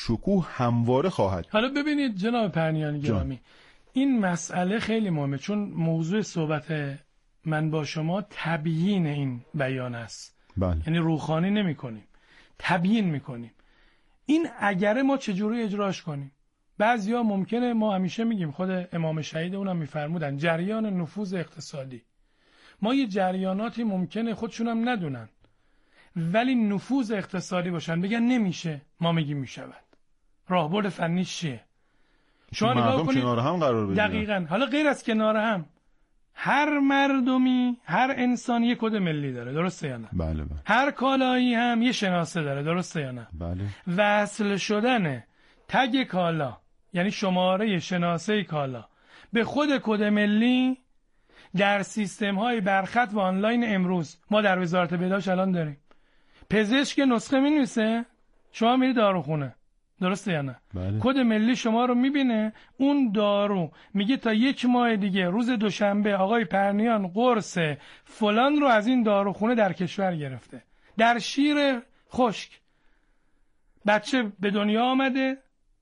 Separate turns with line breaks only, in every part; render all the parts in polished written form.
شکوه همواره خواهد.
حالا ببینید جناب پرنیان گرامی، این مسئله خیلی مهمه، چون موضوع صحبت من با شما تبیین این بیان است.
بله.
یعنی روخانی نمی کنیم، تبیین می کنیم. این اگره ما چجوری اجراش کنیم؟ بعضیا ممکنه، ما همیشه میگیم، خود امام شهید اونم میفرمودن، جریان نفوذ اقتصادی. ما یه جریاناتی ممکنه خودشونم ندونن ولی نفوذ اقتصادی باشن، بگن نمیشه، ما میگیم میشود. راهبرد فنی چیه؟ شما نگاه کنید
کنار هم قرار بگیرن.
دقیقاً. حالا غیر از کنار هم، هر مردمی، هر انسانی یه کد ملی داره، درسته یا نه؟
بله بله.
هر کالایی هم یه شناسه داره، درسته یا نه؟
بله.
وصل شدن تگ کالا، یعنی شماره شناسه کالا به خود کد ملی در سیستم های برخط و آنلاین امروز ما در وزارت بهداشت الان داریم. پزشک نسخه می‌نویسه، شما میری داروخونه، درسته یا نه؟
بله.
کد ملی شما رو میبینه، اون دارو میگه تا 1 ماه دیگه روز دوشنبه آقای پرنیان قرص فلان رو از این داروخونه در کشور گرفته. در شیر خشک بچه به دنیا آمده،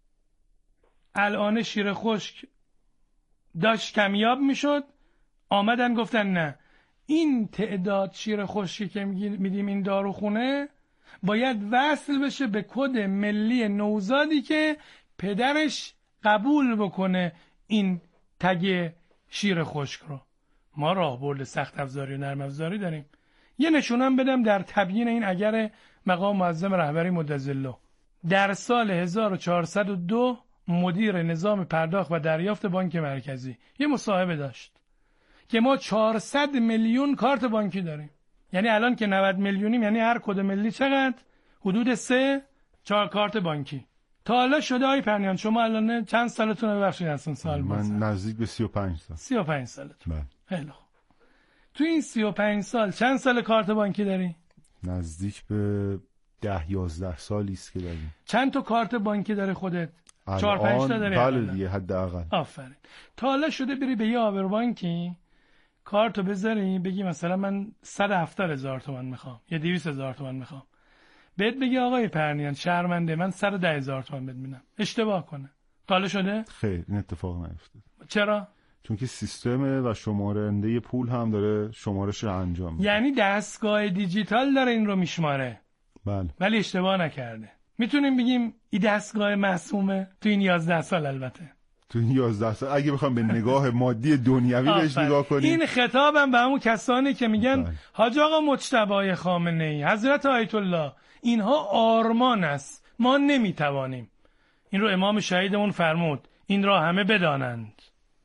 الان شیر خشک داشت کمیاب میشد، آمدن گفتن نه، این تعداد شیر خشکی که میدیم این داروخونه باید وصل بشه به کد ملی نوزادی که پدرش قبول بکنه این تگ شیر خشک رو. ما راهبرد سخت افزاری و نرم افزاری داریم. یه نشونم بدم در تبیین این اگر مقام معظم رهبری مدظله. در سال 1402 مدیر نظام پرداخت و دریافت بانک مرکزی یه مصاحبه داشت که ما 400 میلیون کارت بانکی داریم. یعنی الان که 90 میلیونیم، یعنی هر کد ملی چقدر؟ حدود 4 کارت بانکی. تا حالا شده آقای پرنیان شما الان چند سالتونه؟ ببخشید اصلا سال
من نزدیک به 35 سال.
35 سالتون.
بله.
خیلی خوب. تو این 35 سال چند سال کارت بانکی داری؟
نزدیک به 10-11 سالی است که داریم.
چند تا کارت بانکی داره خودت؟ 4-5 تا داری؟
بله دیگه، حداقل.
آفرین. تا حالا شده بری به یه آبربانکی کارتو بذاری بگی مثلا من 170,000 تومان میخوام یا 200,000 تومان میخوام، بهت بگی آقای پرنیان شرمنده من 110,000 تومان بهت میدم، اشتباه کنه. تا حالا شده؟
خیر، این اتفاق نیفتاد.
چرا؟
چون که سیستم و شمارنده پول هم داره شمارش رو انجام میده.
یعنی دستگاه دیجیتال داره این رو میشماره.
بله.
ولی اشتباه نکرده. میتونیم بگیم این دستگاه معصومه تو این 11 سال. البته
تو این 11 سال اگه بخوام به نگاه مادی دنیوی بهش نگاه کنیم،
این خطابم به همون کسانی که میگن حاج آقا مجتبی خامنه‌ای، حضرت آیت الله، اینها آرمان است، ما نمیتوانیم. این رو امام شهیدمون فرمود، این را همه بدانند.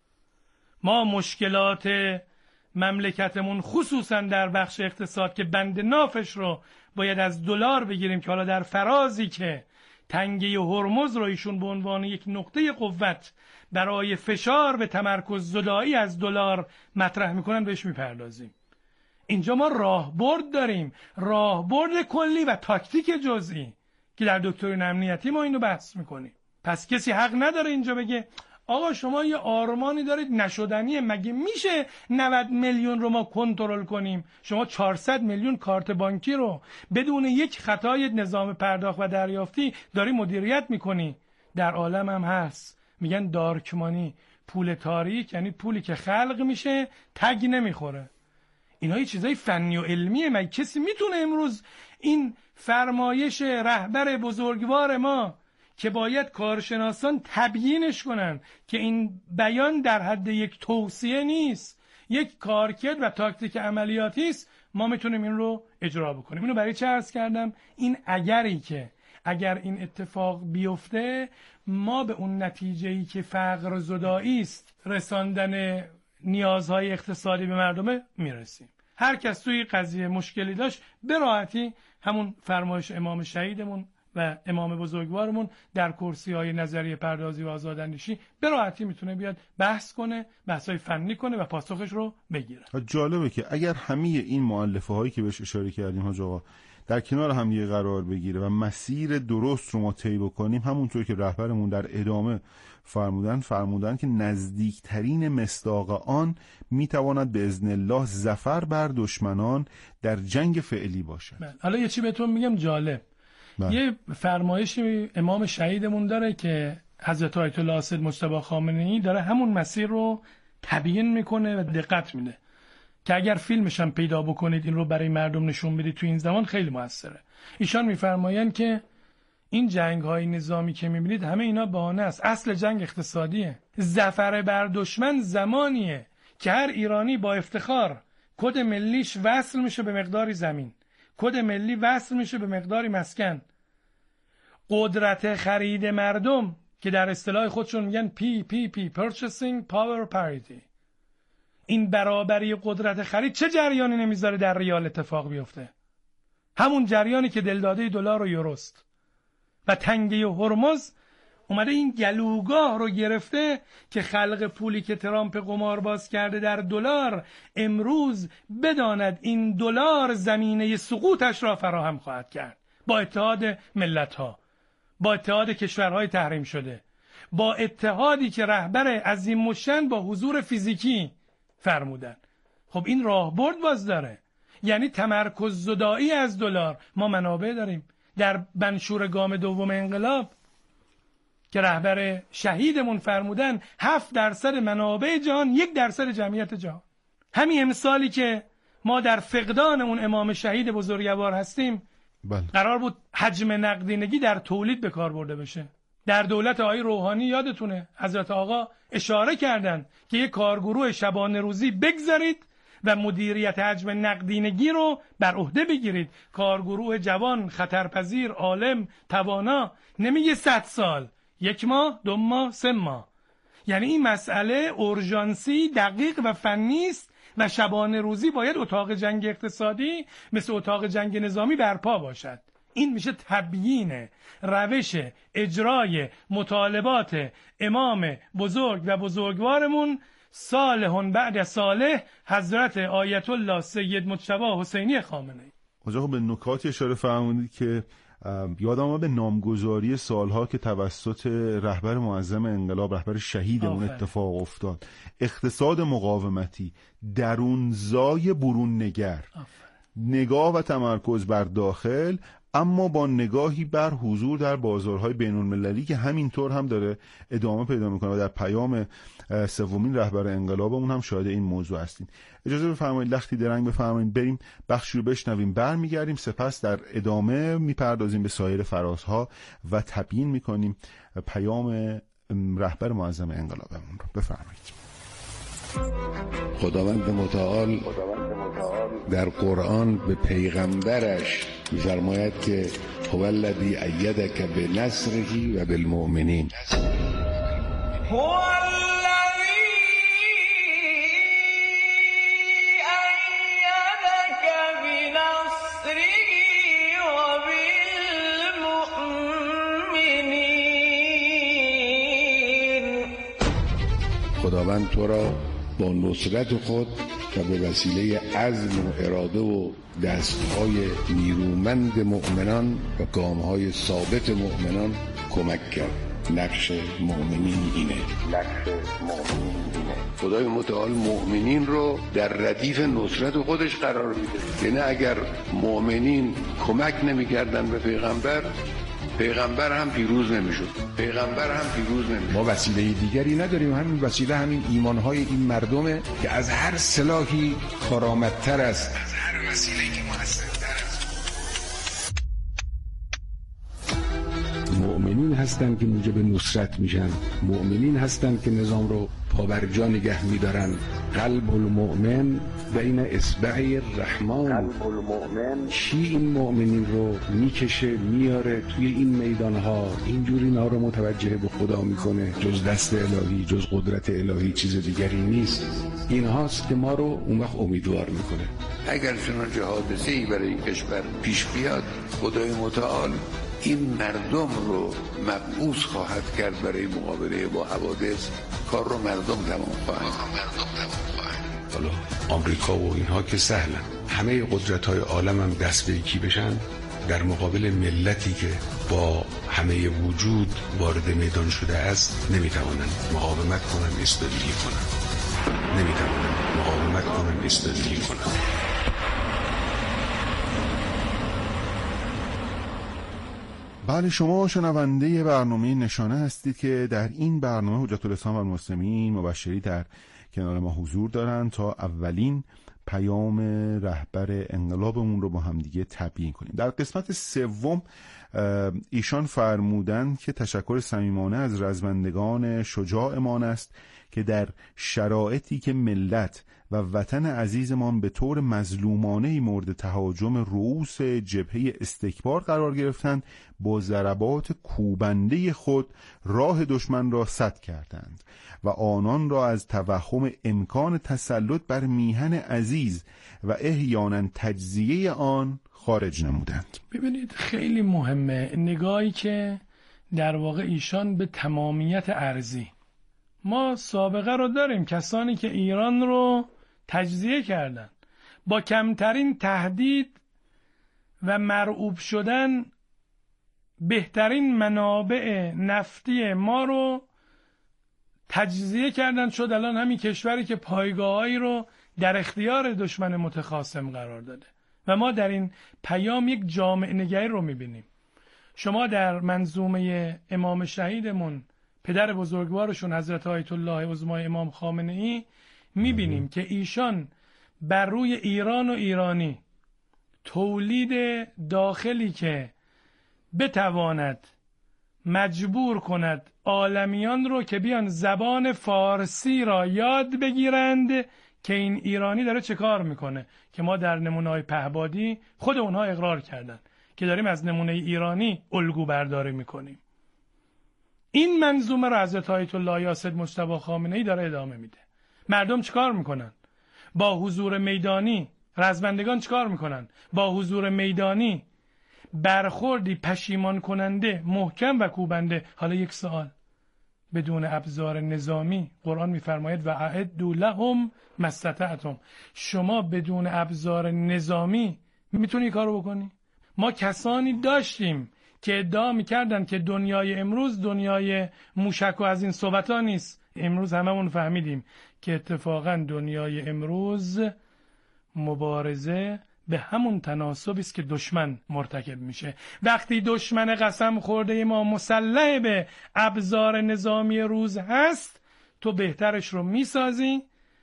ما مشکلات مملکتمون خصوصا در بخش اقتصاد که بند نافش رو باید از دلار بگیریم که حالا در فرازی که تنگه هرمز رو ایشون به عنوان یک نقطه قوت برای فشار به تمرکز زدایی از دلار مطرح میکنن بهش میپردازیم. اینجا ما راهبرد داریم، راهبرد کلی و تاکتیک جزئی که در دکترین امنیتی ما اینو بحث میکنیم. پس کسی حق نداره اینجا بگه آقا شما یه آرمانی دارید نشدنیه، مگه میشه 90 میلیون رو ما کنترل کنیم؟ شما 400 میلیون کارت بانکی رو بدون یک خطای نظام پرداخت و دریافتی داری مدیریت میکنی. در عالم هم هست میگن دارک مانی، پول تاریک، یعنی پولی که خلق میشه تگ نمیخوره. اینا یه چیزای فنی و علمیه. مگه کسی میتونه امروز این فرمایش رهبر بزرگوار ما که باید کارشناسان تبیینش کنن که این بیان در حد یک توصیه نیست، یک کارکرد و تاکتیک عملیاتی است، ما میتونیم این رو اجرا بکنیم. اینو برای چه عرض کردم؟ این اگری که اگر این اتفاق بیفته ما به اون نتیجه‌ای که فقر زدایی است، رساندن نیازهای اقتصادی به مردم میرسیم. هر کس توی قضیه مشکلی داشت به راحتی همون فرمایش امام شهیدمون و امام بزرگوارمون در کرسی‌های نظریه پردازی و آزاداندیشی به راحتی میتونه بیاد بحث کنه، بحث‌های فنی کنه و پاسخش رو بگیره.
جالبه که اگر همه این مؤلفه هایی که بهش اشاره کردیم حاج آقا در کنار هم یه قرار بگیره و مسیر درست رو ما طی بکنیم، همونطور که رهبرمون در ادامه فرمودن که نزدیکترین مصداق آن میتواند به اذن الله ظفر بر دشمنان در جنگ فعلی باشد.
حالا یه چی بهتون میگم جالب. یه فرمایشی امام شهیدمون داره که حضرت آیت الله سید مجتبی خامنه‌ای داره همون مسیر رو تبیین میکنه و دقت میده که اگر فیلمش هم پیدا بکنید این رو برای مردم نشون بدید تو این زمان خیلی موثره. ایشان میفرمایند که این جنگ‌های نظامی که می‌بینید همه اینا بهانه است. اصل جنگ اقتصادیه. ظفر بر دشمن زمانیه که هر ایرانی با افتخار کد ملیش وصل میشه به مقداری زمین، کد ملی وصل میشه به مقداری مسکن. قدرت خرید مردم که در اصطلاح خودشون میگن PPP Purchasing Power Parity، این برابری قدرت خرید چه جریانی نمیذاره در ریال اتفاق بیفته؟ همون جریانی که دلداده دلار و یوروست. و تنگه هرمز اومده این گلوگاه رو گرفته که خلق پولی که ترامپ قمارباز کرده در دلار امروز بداند این دلار زمینه سقوطش را فراهم خواهد کرد، با اتحاد ملت‌ها، با اتحاد کشورهای تحریم شده، با اتحادی که رهبر عظیم الشأن با حضور فیزیکی فرمودن. خب این راهبرد باز داره، یعنی تمرکز زدایی از دلار. ما منابع داریم در منشور گام دوم انقلاب که رهبر شهیدمون فرمودن 7% منابع جهان 1% جمعیت جهان. همین امسالی که ما در فقدان اون امام شهید بزرگوار هستیم قرار بود حجم نقدینگی در تولید به کار برده بشه. در دولت آقای روحانی یادتونه حضرت آقا اشاره کردن که یک کارگروه شبانه روزی بگذارید و مدیریت حجم نقدینگی رو بر عهده بگیرید. کارگروه جوان، خطرپذیر، عالم، توانا، نمیگه 100 سال، 1 ماه، 2 ماه، 3 ماه. یعنی این مسئله اورژانسی، دقیق و فنی است و شبانه روزی باید اتاق جنگ اقتصادی مثل اتاق جنگ نظامی برپا باشد. این میشه تبیین روش اجرای مطالبات امام بزرگ و بزرگوارمون صالح بعد صالح حضرت آیت الله سید مجتبی حسینی خامنه‌ای.
آقا به نکاتی اشاره فرمودید که یادم به نامگذاری سالها که توسط رهبر معظم انقلاب، رهبر شهیدمون اتفاق افتاد. اقتصاد مقاومتی، درونزای برون نگر، نگاه و تمرکز بر داخل، اما با نگاهی بر حضور در بازارهای بین‌المللی که همینطور هم داره ادامه پیدا میکنه و در پیام سومین رهبر انقلابمون هم شاهد این موضوع هستیم. اجازه بفرمایید لختی درنگ بفرمایید بریم بخشی رو بشنویم، برمیگردیم، سپس در ادامه میپردازیم به سایر فرازها و تبیین میکنیم پیام رهبر معظم انقلابمون رو. بفرمایید.
خداوند متعال در قرآن به پیغمبرش می‌فرماید که هو الذی ایدک بنصره و بالمؤمنین.
هو الذی ایدک بنصره و بالمؤمنین.
خداوند تو را با نصرت خود و به وسیله عزم و اراده و دستهای نیرومند مؤمنان و گامهای ثابت مؤمنان کمک کرد. نقش مؤمنین اینه. خدای متعال مؤمنین رو در ردیف نصرت خودش قرار میده. یعنی اگر مؤمنین کمک نمی‌کردن به پیغمبر هم پیروز نمیشد. ما وسیله دیگری نداریم، همین وسیله همین ایمانهای این مردمه که از هر سلاحی کارآمدتر است، از هر وسیله‌ای که مؤثرتر است. مؤمنین هستند که موجب نصرت میشن، مؤمنین هستند که نظام رو پابرجا نگه میدارن. قلب المؤمن بین اصبعی الرحمن. چی این مؤمنین رو میکشه میاره توی این میدانها، اینجوری اینا رو متوجه به خدا میکنه. جز دست الهی، جز قدرت الهی چیز دیگری نیست. این هاست که ما رو اون وقت امیدوار میکنه. اگر چنانچه حادثه‌ای برای این کشور پیش بیاد، خدای متعال این مردم رو مبعوث خواهد کرد برای مقابله با حوادث. کار رو مردم تمام خواهند. حالا آمریکا و اینها که سهلن، همه قدرت‌های عالم هم دست به یکی بشن در مقابل ملتی که با همه وجود وارد میدان شده است، نمیتوانند مقاومت کنن، ایستادگی کنن.
بله، شما شنونده برنامه نشانه هستید که در این برنامه حجت الاسلام و المسلمین مبشری در کنار ما حضور دارند تا اولین پیام رهبر انقلابمون رو با همدیگه تبیین کنیم. در قسمت سوم ایشان فرمودند که تشکر صمیمانه از رزمندگان شجاعمان است که در شرایطی که ملت و وطن عزیزمان به طور مظلومانه‌ای مورد تهاجم رؤوس جبهه استکبار قرار گرفتند، با ضربات کوبنده خود راه دشمن را سد کردند و آنان را از توهم امکان تسلط بر میهن عزیز و احیانا تجزیه آن خارج نمودند.
ببینید خیلی مهمه نگاهی که در واقع ایشان به تمامیت ارضی، ما سابقه رو داریم کسانی که ایران رو تجزیه کردن، با کمترین تهدید و مرعوب شدن بهترین منابع نفتی ما رو تجزیه کردن، شد الان همین کشوری که پایگاهایی رو در اختیار دشمن متخاصم قرار داده. و ما در این پیام یک جامعه نگری رو میبینیم. شما در منظومه امام شهیدمون پدر بزرگوارشون حضرت آیت الله عظمای امام خامنه ای میبینیم که ایشان بر روی ایران و ایرانی تولید داخلی که بتواند مجبور کند عالمیان رو که بیان زبان فارسی را یاد بگیرند که این ایرانی داره چه کار میکنه، که ما در نمونه‌های پهبادی خود اونها اقرار کردن که داریم از نمونه ایرانی الگو برداری میکنیم. این منظومه را حضرت آیت الله یاسد مجتبی خامنه ای داره ادامه میده. مردم چیکار میکنن؟ با حضور میدانی رزمندگان چیکار میکنن؟ با حضور میدانی برخوردی پشیمان کننده محکم و کوبنده. حالا یک سوال، بدون ابزار نظامی قرآن میفرماید و اعدوا لهم ما استطعتم، شما بدون ابزار نظامی میتونی کارو بکنی؟ ما کسانی داشتیم که ادعا میکردن که دنیای امروز دنیای موشک و از این صحبتا نیست. امروز هممون فهمیدیم که اتفاقا دنیای امروز مبارزه به همون تناسبی است که دشمن مرتکب میشه. وقتی دشمن قسم خورده ما مسلح به ابزار نظامی روز هست، تو بهترش رو میسازی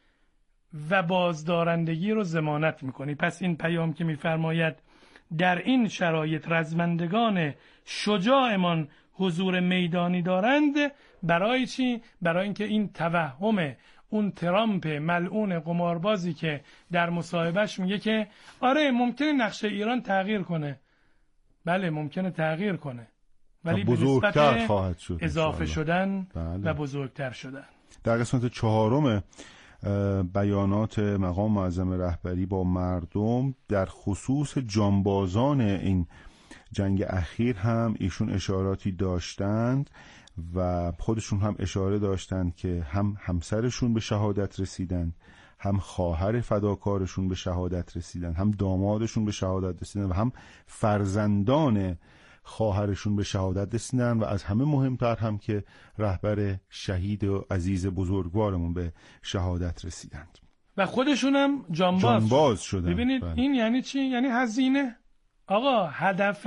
و بازدارندگی رو ضمانت میکنی. پس این پیام که میفرماید در این شرایط رزمندگان شجاعمان حضور میدانی دارند، برای چی؟ برای اینکه این توهم اون ترامپ ملعون قماربازی که در مصاحبهش میگه که آره ممکنه نقشه ایران تغییر کنه، بله ممکنه تغییر کنه، ولی
بزرگتر خواهد شد،
اضافه شدن و بزرگتر شدن.
در قسمت 4 بیانات مقام معظم رهبری با مردم در خصوص جانبازان این جنگ اخیر هم ایشون اشاراتی داشتند و خودشون هم اشاره داشتند که هم همسرشون به شهادت رسیدند، هم خواهر فداکارشون به شهادت رسیدند، هم دامادشون به شهادت رسیدند و هم فرزندان خواهرشون به شهادت رسیدن و از همه مهمتر هم که رهبر شهید و عزیز بزرگوارمون به شهادت رسیدند
و خودشون هم جانباز شدن. ببینید این یعنی چی؟ یعنی هزینه. آقا هدف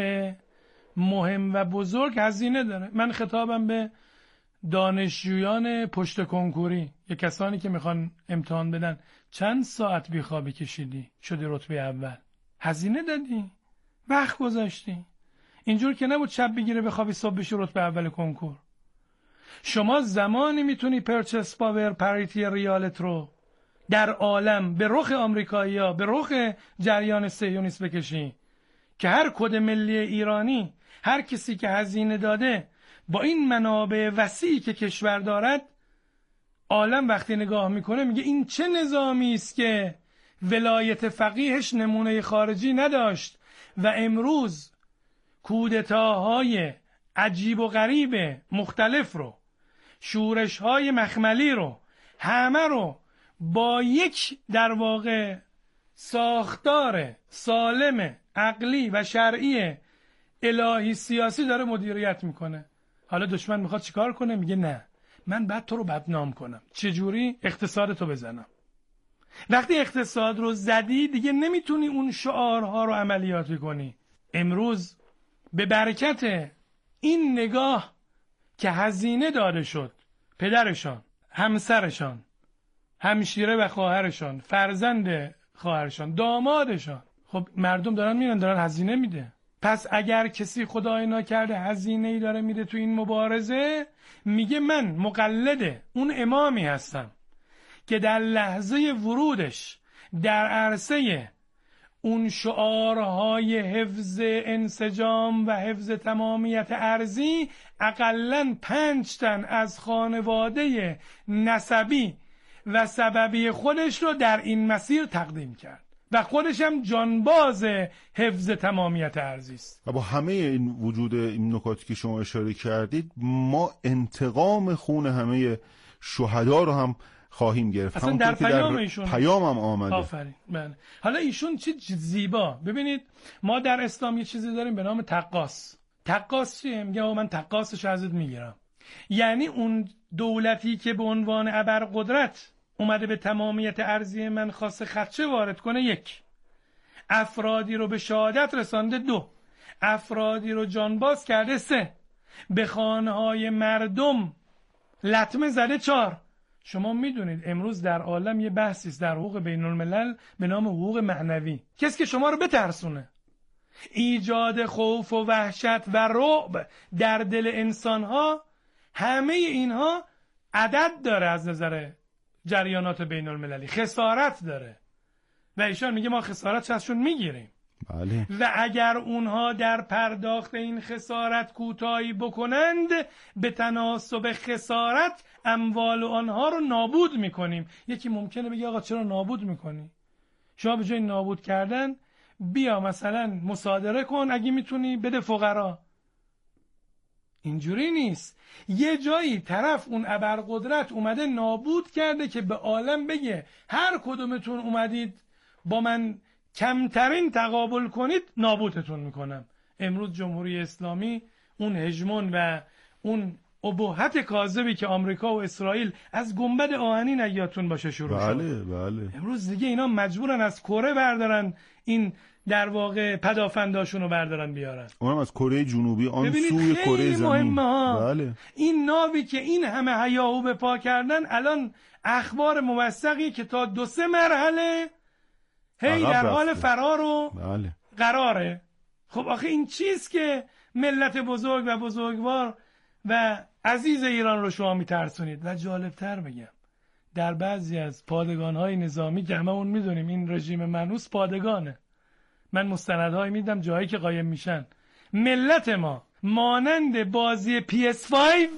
مهم و بزرگ هزینه داره. من خطابم به دانشجویان پشت کنکوری، یا کسانی که میخوان امتحان بدن، چند ساعت بیخوابی کشیدی شدی رتبه اول؟ هزینه دادی، وقت گذاشتی. اینجور که نبود شب بگیره بخوابی صبح بشی رتبه اول کنکور. شما زمانی میتونی پرچس پاور پاریتی ریالت رو در عالم به رخ آمریکایی‌ها، به رخ جریان صهیونیست بکشی که هر کد ملی ایرانی، هر کسی که هزینه داده با این منابع وسیعی که کشور دارد، عالم وقتی نگاه میکنه میگه این چه نظامی است که ولایت فقیهش نمونه خارجی نداشت و امروز کودتاهای عجیب و غریب مختلف رو، شورش‌های مخملی رو، همه رو با یک در واقع ساختار سالم عقلی و شرعی الهی سیاسی داره مدیریت میکنه. حالا دشمن میخواد چیکار کنه؟ میگه نه، من بعد تو رو بدنام کنم. چجوری؟ اقتصادتو بزنم. وقتی اقتصاد رو زدی دیگه نمیتونی اون شعارها رو عملیاتی کنی. امروز به برکت این نگاه که هزینه داده شد، پدرشان، همسرشان، همشیره و خواهرشان، فرزند خواهرشان، دامادشان، خب مردم دارن میرن، دارن هزینه میده. پس اگر کسی خدای نکرده هزینه‌ای داره میده تو این مبارزه، میگه من مقلد اون امامی هستم که در لحظه ورودش در عرصه اون شعارهای حفظ انسجام و حفظ تمامیت ارضی اقلاً 5 تن از خانواده نسبی و سببی خودش رو در این مسیر تقدیم کرد و خودش هم جانباز حفظ تمامیت ارضی است.
و با همه این وجود این نکاتی که شما اشاره کردید، ما انتقام خون همه شهدا رو هم خواهیم گرفت.
اصلا در پیام ایشون
پیام هم آمده.
آفرین. بله. حالا ایشون چه زیبا. ببینید ما در اسلام یه چیزی داریم به نام تقاص. تقاص چیه؟ میگه من تقاصش ازت میگیرم. یعنی اون دولتی که به عنوان ابرقدرت اومده به تمامیت ارضی من خاص خدشه وارد کنه، 1، افرادی رو به شهادت رسانده، 2، افرادی رو جانباز کرده، 3، به خانه‌های مردم لطمه زده، 4. شما میدونید امروز در عالم یه بحثی است در حقوق بین الملل به نام حقوق معنوی. کسی که شما رو بترسونه، ایجاد خوف و وحشت و رعب در دل انسان‌ها، همه اینها عدد داره از نظر جریانات بین المللی، خسارت داره و ایشان میگه ما خسارت ازشون میگیریم.
بله.
و اگر اونها در پرداخت این خسارت کوتاهی بکنند، به تناسب خسارت اموال آنها رو نابود میکنیم. یکی ممکنه بگه آقا چرا نابود میکنی؟ شما به جای نابود کردن بیا مثلا مصادره کن، اگه میتونی بده فقرا. اینجوری نیست. یه جایی طرف اون ابرقدرت اومده نابود کرده که به عالم بگه هر کدومتون اومدید با من کمترین تقابل کنید نابودتون میکنم. امروز جمهوری اسلامی اون هژمون و اون ابهت کاذبی که آمریکا و اسرائیل از گنبد آهنین اگیاتون باشه شروع شد.
بله.
امروز دیگه اینا مجبورن از کره بردارن، این در واقع پدافنداشون رو بردارن بیارن.
اونم از کره جنوبی آن سوی کره زمین.
بله. این ناوی که این همه هیاهو به پا کردن، الان اخبار موثقی که تا 2-3 مرحله هی در حال فرار و
بله.
قراره. خب آخه این چیز که ملت بزرگ و بزرگوار و عزیز ایران رو شما میترسونید. و جالبتر بگم، در بعضی از پادگان‌های نظامی که هممون میدونیم این رژیم منحوس پادگانه، من مستندهایی میدم جایی که قایم میشن، ملت ما مانند بازی PS5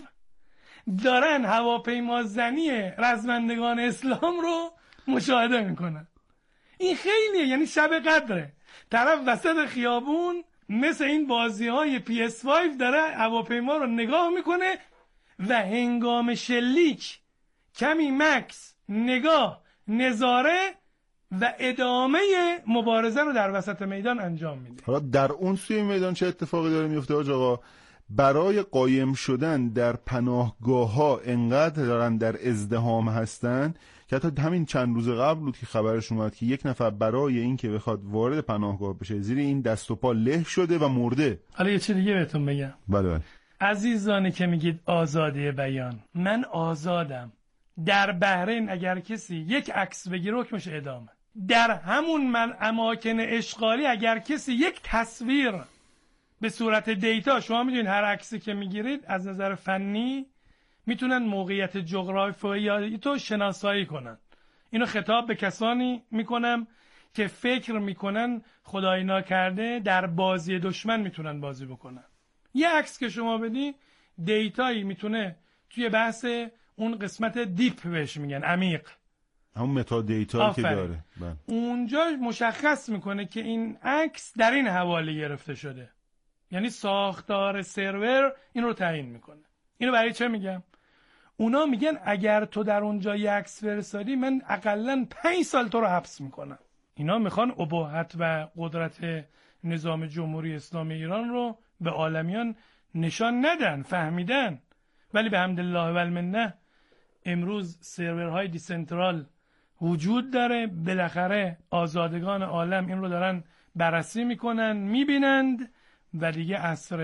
دارن هواپیما زنی رزمندگان اسلام رو مشاهده میکنن. این خیلیه، یعنی شب قدره، طرف وسط خیابون مثل این بازی‌های PS5 داره هواپیما رو نگاه میکنه و هنگام شلیک کمی مکس، نگاه، نظاره و ادامه مبارزه رو در وسط میدان انجام میده.
حالا در اون سوی میدان چه اتفاقی داره میفته حاج آقا؟ برای قایم شدن در پناهگاه‌ها انقدر دارن در ازدحام هستن که حتی همین چند روز قبل بود که خبرش اومد که 1 نفر برای این که بخواد وارد پناهگاه بشه زیر این دست و پا له شده و مرده.
حالا یه چیز دیگه بهتون بگم.
بله.
عزیزانی که میگید آزادی بیان، من آزادم. در بحرین اگر کسی یک عکس بگیره حکمش اعدامه. در همون اماکن اشغالی اگر کسی یک تصویر به صورت دیتا، شما میدونید هر عکسی که میگیرید از نظر فنی میتونن موقعیت جغرافیایی تو شناسایی کنن. اینو خطاب به کسانی میکنم که فکر میکنن خدای ناکرده در بازی دشمن میتونن بازی بکنن. یه عکس که شما بدی دیتایی میتونه توی بحث اون قسمت دیپ بهش میگن، عمیق،
همون متا دیتا که داره،
اونجا مشخص میکنه که این عکس در این حواله گرفته شده. یعنی ساختار سرور این رو تعیین میکنه. اینو برای چه میگم؟ اونا میگن اگر تو در اونجا یک عکس فرستادی من اقلن 5 سال تو رو حبس میکنم. اینا میخوان اباحت و قدرت نظام جمهوری اسلامی ایران رو به عالمیان نشان ندن، فهمیدن. ولی به حمدالله و المنه امروز سرورهای دیسنترال وجود داره. بالاخره آزادگان عالم این رو دارن بررسی میکنن، میبینند و دیگه عصر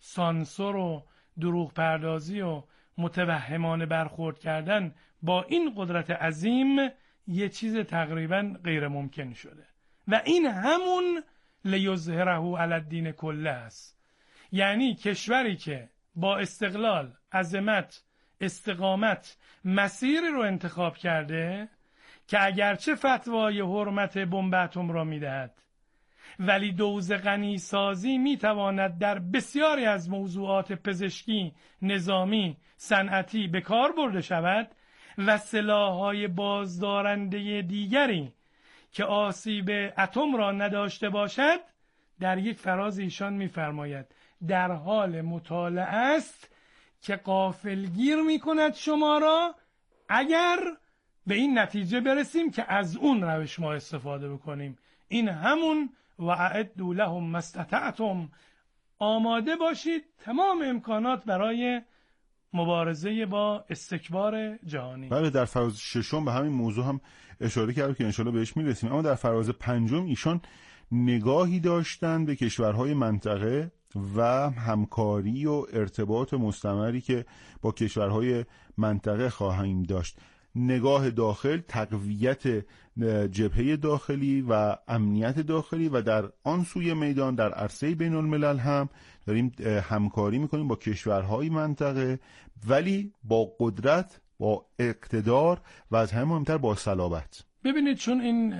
سانسور و دروغ پردازی و متوهمانه برخورد کردن با این قدرت عظیم یه چیز تقریبا غیر ممکن شده و این همون لیظهره علی الدین کله است. یعنی کشوری که با استقلال، عظمت، استقامت مسیری رو انتخاب کرده که اگرچه فتوای حرمت بمب اتم را میدهد ولی دوز غنی سازی میتواند در بسیاری از موضوعات پزشکی، نظامی، صنعتی به کار برده شود و سلاح‌های بازدارنده دیگری که آسیب اتم را نداشته باشد، در یک فراز ایشان می‌فرماید در حال مطالعه است که غافلگیر می‌کند شما را اگر به این نتیجه برسیم که از اون روش ما استفاده بکنیم. این همون و اعدوا لهم ما استطعتم، آماده باشید تمام امکانات برای مبارزه با استکبار جهانی.
بله، در فراز ششم به همین موضوع هم اشاره کردم که انشالله بهش میرسیم، اما در فراز پنجم ایشان نگاهی داشتن به کشورهای منطقه و همکاری و ارتباط مستمری که با کشورهای منطقه خواهیم داشت. نگاه داخل، تقویت جبهه داخلی و امنیت داخلی و در آن سوی میدان در عرصه بین الملل هم داریم همکاری میکنیم با کشورهای منطقه، ولی با قدرت، با اقتدار و از همه مهمتر با صلابت.
ببینید چون این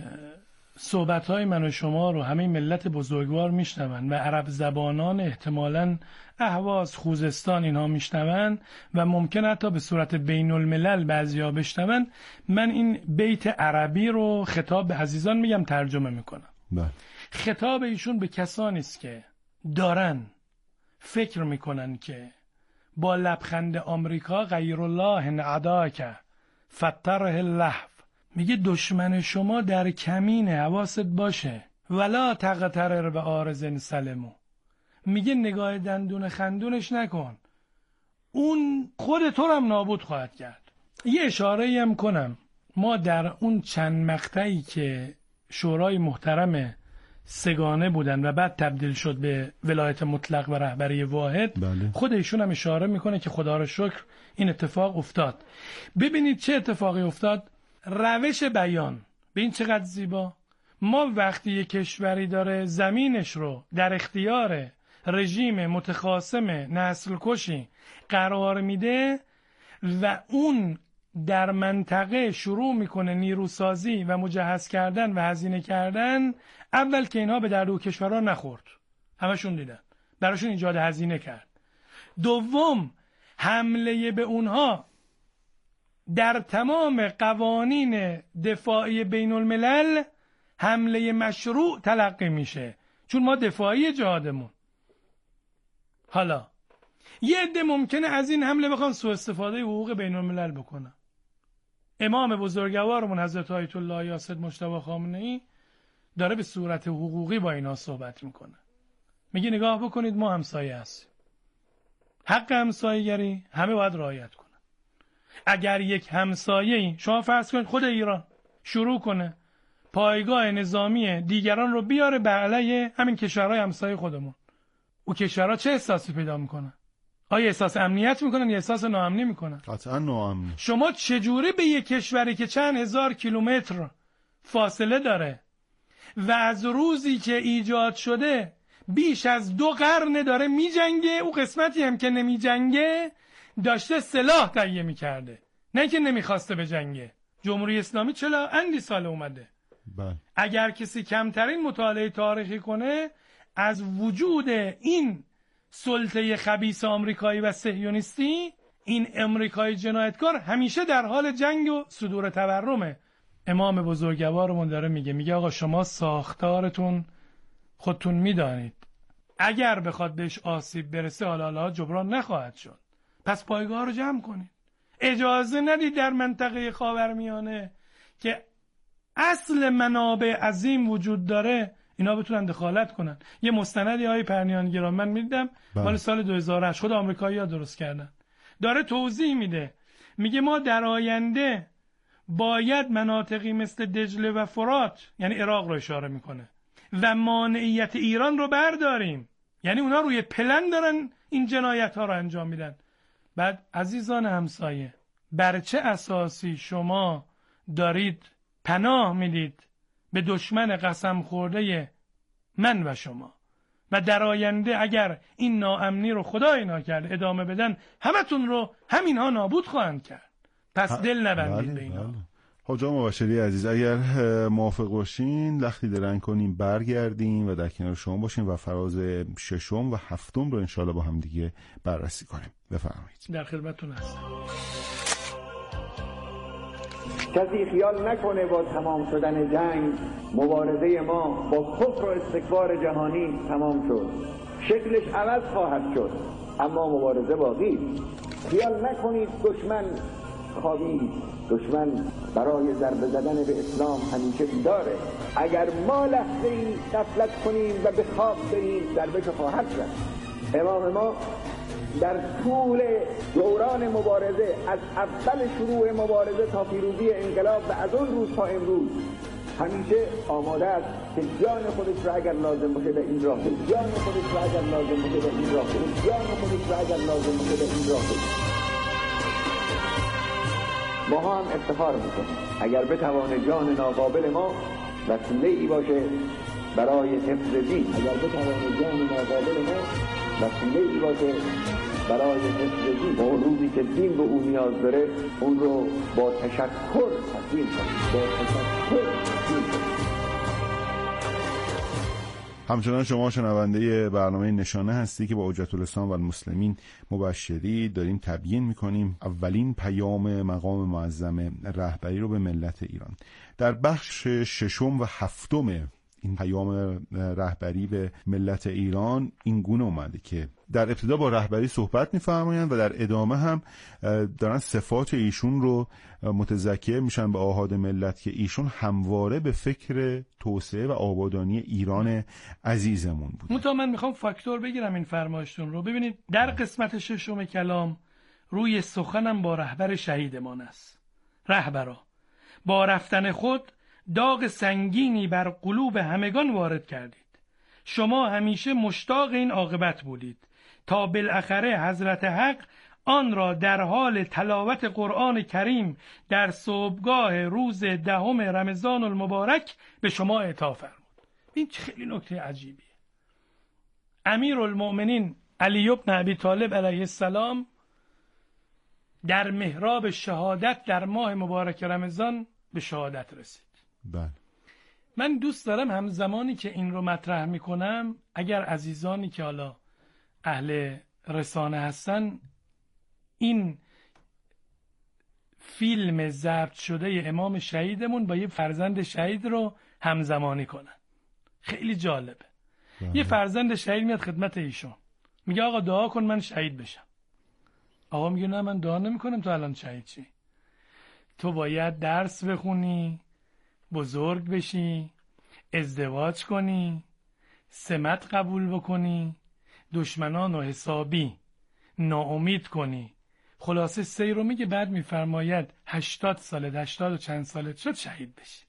صحبت‌های من و شما رو همه ملت بزرگوار میشنون و عرب زبانان احتمالاً اهواز، خوزستان اینها میشنون و ممکن حتی به صورت بین الملل بعضیا بشنون، من این بیت عربی رو خطاب به عزیزان میگم ترجمه میکنم. خطاب ایشون به کسانی است که دارن فکر میکنن که با لبخند آمریکا غیر الله نعداک فتره اللهو، میگه دشمن شما در کمینه، حواست باشه، ولا تقترر به آرز سلمو، میگه نگاه دندون خندونش نکن، اون خود تو هم نابود خواهد کرد. یه اشاره هم کنم، ما در اون چند مقطعی که شورای محترم سگانه بودن و بعد تبدیل شد به ولایت مطلق و رهبری واحد،
بله.
خود ایشون هم اشاره میکنه که خدا رو شکر این اتفاق افتاد. ببینید چه اتفاقی افتاد. روش بیان به این چقدر زیبا. ما وقتی یک کشوری داره زمینش رو در اختیار رژیم متخاصم نسل کشی قرار میده و اون در منطقه شروع میکنه نیروسازی و مجهز کردن و هزینه کردن، اول که اینها به درد کشورها نخورد، همشون دیدن، براشون ایجاد هزینه کرد. دوم، حمله به اونها در تمام قوانین دفاعی بین الملل حمله مشروع تلقی میشه، چون ما دفاعی جهادمون. حالا یه عده ممکنه از این حمله بخوان سوء استفاده حقوق بین الملل بکنن. امام بزرگوارمون حضرت آیت الله یاسد مجتبی خامنه‌ای داره به صورت حقوقی با اینا صحبت میکنه، میگه نگاه بکنید ما همسایه هستیم، حق همسایه‌گری همه باید رعایت کنن. اگر یک همسایه‌ای، شما فرض کنید خود ایران شروع کنه پایگاه نظامی دیگران رو بیاره به علیه همین کشورهای همسایه خودمون، او کشورها چه احساسی پیدا میکنن؟ آیا احساس امنیت میکنن یا احساس ناامنی میکنن؟
قطعا ناامنی.
شما چجوری به یک کشوری که چند هزار کیلومتر فاصله داره و از روزی که ایجاد شده بیش از 2 قرن داره میجنگه، او قسمتی هم که نمیجنگه داشته سلاح تهیه میکرده، نه که نمیخواسته به جنگه. جمهوری اسلامی 40 اندی سال اومده.
بله.
اگر کسی کمترین مطالعه تاریخی کنه از وجود این سلطه خبیث آمریکایی و صهیونیستی، این امریکای جنایتکار همیشه در حال جنگ و صدور تورمه. امام بزرگوارمون داره میگه آقا شما ساختارتون خودتون میدانید، اگر بخواد بهش آسیب برسه حالا جبران نخواهد شد، پس پایگاه رو جمع کنید. اجازه ندید در منطقه خاورمیانه که اصل منابع عظیم وجود داره اینا بتونن دخالت کنن. یه مستندی های پرنیان گرام من میدیدم مال سال 2008 خود آمریکایی‌ها درست کردن، داره توضیح میده، میگه ما در آینده باید مناطقی مثل دجله و فرات، یعنی عراق رو اشاره میکنه، و مانعیت ایران رو برداریم. یعنی اونا روی پلن دارن این جنایت ها رو انجام میدن. بعد عزیزان همسایه، بر چه اساسی شما دارید پناه میدید به دشمن قسم خورده من و شما و در آینده اگر این ناامنی رو خدای نکرده ادامه بدن همتون رو همینها نابود خواهند کرد. پس دل نبندید به اینا.
حاج آقا مبشری عزیز، اگر موافق باشین لختی درنگ کنیم برگردیم و در کنار شما باشیم و فراز ششم و هفتم رو انشاءالله با هم دیگه بررسی کنیم. بفرمایید.
در خدمتتون هستم.
کسی خیال نکنه با تمام شدن جنگ مبارزه ما با کفر و استکبار جهانی تمام شد. شکلش عوض خواهد شد اما مبارزه باقی. خیال نکنید دشمن خوابید. دشمن برای ضربه زدن به اسلام همیشه بیداره. اگر ما لحظه ای غفلت کنیم و به خواب بریم ضربه خواهد شد. امام ما در طول دوران مبارزه از اول شروع مبارزه تا پیروزی انقلاب و از اون روز تا امروز همیشه آماده است که جان خودش را اگر لازم باشه به این راه بده. جان خودش را اگر لازم باشه به این راه بده. جان خودش را اگر لازم باشه به این راه بده. ما هم افتخار میکنیم اگر بتوان جان ناقابل ما وسیله‌ای باشه برای حفظ دین. اگر بتوان جان ناقابل ما وسیله‌ای باشه برای حفظ دین. اون روزی که دین به اون نیاز داره اون رو با تشکر تسلیم کنیم. با تشکر تسلیم کنیم.
همچنان شما شنونده برنامه نشانه هستی که با حجت الاسلام و المسلمین مبشری داریم تبیین میکنیم اولین پیام مقام معظم رهبری رو به ملت ایران. در بخش ششم و هفتم این پیام رهبری به ملت ایران این گونه اومده که در ابتدا با رهبری صحبت می‌فرمایند و در ادامه هم دارن صفات ایشون رو متذکر میشن به آحاد ملت که ایشون همواره به فکر توسعه و آبادانی ایران عزیزمون بود.
من میخوام فاکتور بگیرم این فرمایشتون رو. ببینید در قسمت ششم کلام روی سخنم با رهبر شهیدمان است. رهبرا با رفتن خود داغ سنگینی بر قلوب همگان وارد کردید. شما همیشه مشتاق این عاقبت بودید تا بالاخره حضرت حق آن را در حال تلاوت قرآن کریم در صبحگاه روز 10 رمضان المبارک به شما اعطا فرمود. این خیلی نکته عجیبیه. امیرالمؤمنین علی بن ابی طالب علیه السلام در محراب شهادت در ماه مبارک رمضان به شهادت رسید.
بله.
من دوست دارم همزمانی که این رو مطرح میکنم اگر عزیزانی که حالا اهل رسانه هستن این فیلم ضبط شده امام شهیدمون با یه فرزند شهید رو همزمانی کنن. خیلی جالبه. یه فرزند شهید میاد خدمت ایشون میگه آقا دعا کن من شهید بشم. آقا میگه نه من دعا نمی کنم تو الان شهید چی؟ تو باید درس بخونی، بزرگ بشی، ازدواج کنی، سمت قبول بکنی، دشمنان رو حسابی ناامید کنی. خلاصه سیر رو میگه. بعد میفرماید 80 سالت 80 و چند سالت شد شهید بشی.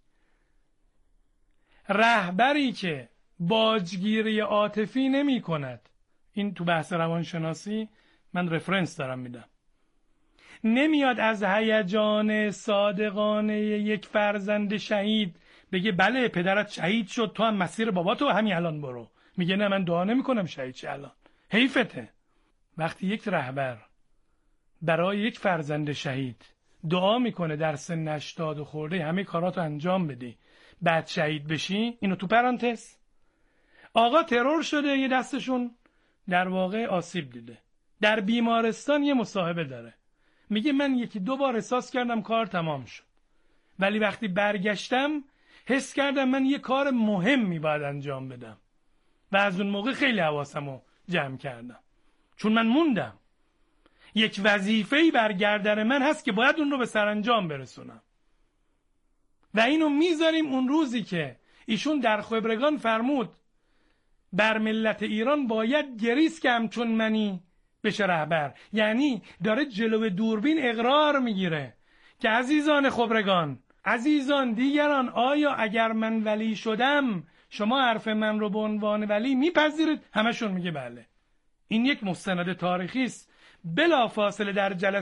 رهبری که باجگیری عاطفی نمی کند، این تو بحث روانشناسی من رفرنس دارم میدم، نمیاد از هیجان صادقانه یک فرزند شهید بگه بله پدرت شهید شد تو هم مسیر باباتو همین الان برو. میگه نه من دعا نمی کنم شهید شه الان. حیفته. وقتی یک رهبر برای یک فرزند شهید دعا میکنه در سن 80 خورده همه کاراتو انجام بدی بعد شهید بشی، اینو تو پرانتز آقا ترور شده یه دستشون در واقع آسیب دیده در بیمارستان یه مصاحبه داره میگه من 1-2 بار احساس کردم کار تمام شد ولی وقتی برگشتم حس کردم من یه کار مهمی باید انجام بدم و از اون موقع خیلی حواسمو جمع کردم چون من موندم. یک وظیفه‌ای بر گردن من هست که باید اون رو به سرانجام برسونم و اینو میذاریم اون روزی که ایشون در خبرگان فرمود بر ملت ایران باید گریست که همچون منی بشه رهبر. یعنی داره جلو دوربین اقرار میگیره که عزیزان خبرگان، عزیزان دیگران، آیا اگر من ولی شدم شما حرف من رو به عنوان ولی میپذیرید؟ همشون میگه بله. این یک مستند تاریخی است. بلافاصله در جلسه